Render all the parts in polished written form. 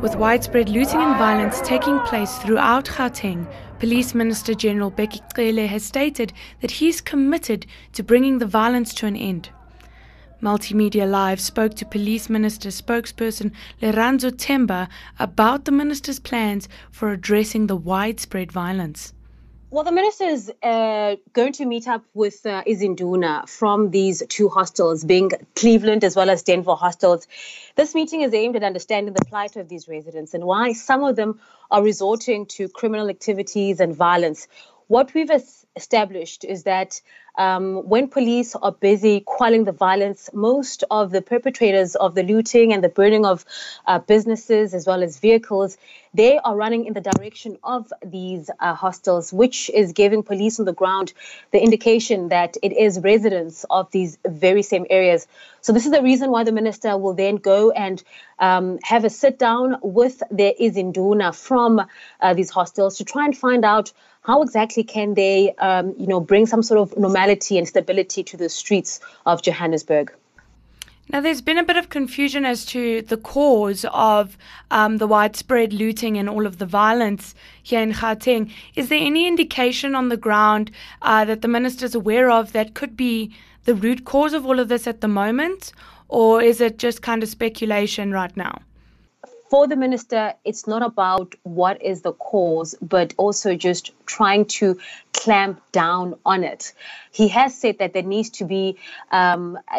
With widespread looting and violence taking place throughout Gauteng, Police Minister General Bheki Cele has stated that he is committed to bringing the violence to an end. Multimedia Live spoke to Police Minister spokesperson Leranzo Temba about the minister's plans for addressing the widespread violence. Well, the minister is going to meet up with Izinduna from these two hostels, being Cleveland as well as Denver hostels. This meeting is aimed at understanding the plight of these residents and why some of them are resorting to criminal activities and violence. What we've established is that when police are busy quelling the violence, most of the perpetrators of the looting and the burning of businesses as well as vehicles, they are running in the direction of these hostels, which is giving police on the ground the indication that it is residents of these very same areas. So this is the reason why the minister will then go and have a sit down with the Izinduna from these hostels to try and find out how exactly can they, bring some sort of normality and stability to the streets of Johannesburg. Now, there's been a bit of confusion as to the cause of the widespread looting and all of the violence here in Gauteng. Is there any indication on the ground that the minister is aware of that could be the root cause of all of this at the moment? Or is it just kind of speculation right now? For the minister, it's not about what is the cause, but also just trying to clamp down on it. He has said that there needs to be, a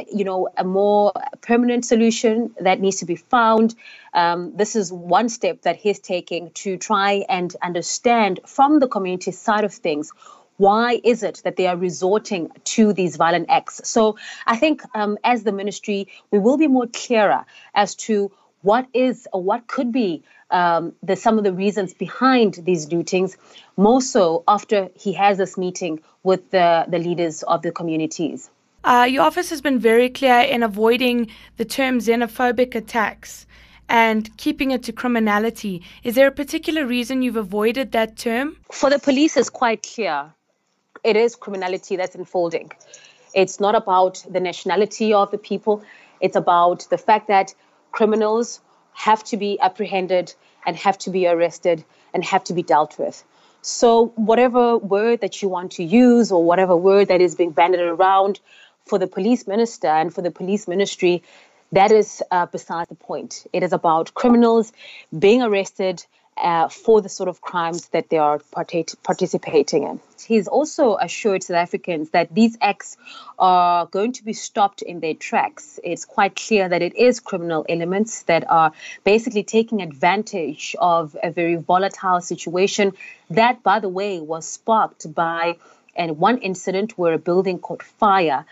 more permanent solution that needs to be found. This is one step that he's taking to try and understand from the community side of things, why is it that they are resorting to these violent acts? So I think as the ministry, we will be more clearer as to what could be some of the reasons behind these lootings, more so after he has this meeting with the leaders of the communities. Your office has been very clear in avoiding the term xenophobic attacks and keeping it to criminality. Is there a particular reason you've avoided that term? For the police, it's quite clear. It is criminality that's unfolding. It's not about the nationality of the people. It's about the fact that criminals have to be apprehended and have to be arrested and have to be dealt with. So whatever word that you want to use or whatever word that is being bandied around for the police minister and for the police ministry, that is beside the point. It is about criminals being arrested for the sort of crimes that they are participating in. He's also assured South Africans that these acts are going to be stopped in their tracks. It's quite clear that it is criminal elements that are basically taking advantage of a very volatile situation that, by the way, was sparked by one incident where a building caught fire.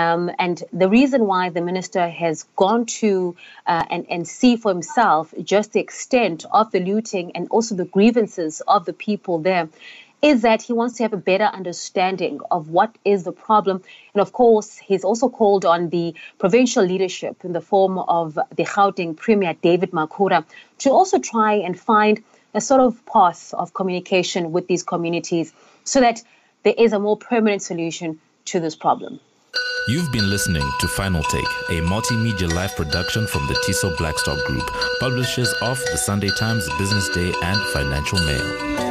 And the reason why the minister has gone to and see for himself just the extent of the looting and also the grievances of the people there is that he wants to have a better understanding of what is the problem. And of course, he's also called on the provincial leadership in the form of the Gauteng Premier David Makhura to also try and find a sort of path of communication with these communities so that there is a more permanent solution to this problem. You've been listening to Final Take, a multimedia live production from the Tiso Blackstock Group, publishers of the Sunday Times, Business Day, and Financial Mail.